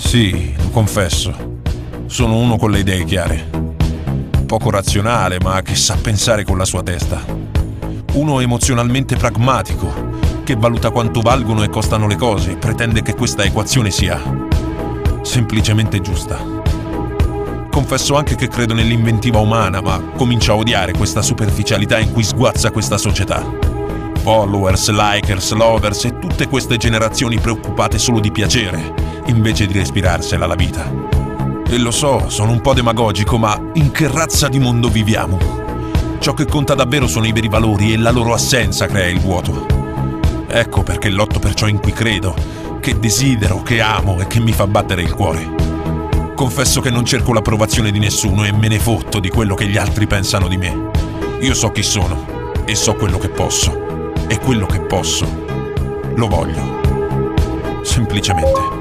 Sì, lo confesso. Sono uno con le idee chiare. Poco razionale, ma che sa pensare con la sua testa. Uno emozionalmente pragmatico, che valuta quanto valgono e costano le cose e pretende che questa equazione sia semplicemente giusta. Confesso anche che credo nell'inventiva umana, ma comincio a odiare questa superficialità in cui sguazza questa società. Followers, likers, lovers e tutte queste generazioni preoccupate solo di piacere, invece di respirarsela la vita. E lo so, sono un po' demagogico, ma in che razza di mondo viviamo? Ciò che conta davvero sono i veri valori e la loro assenza crea il vuoto. Ecco perché lotto per ciò in cui credo, che desidero, che amo e che mi fa battere il cuore. Confesso che non cerco l'approvazione di nessuno e me ne fotto di quello che gli altri pensano di me. Io so chi sono e so quello che posso. E quello che posso lo voglio. Semplicemente.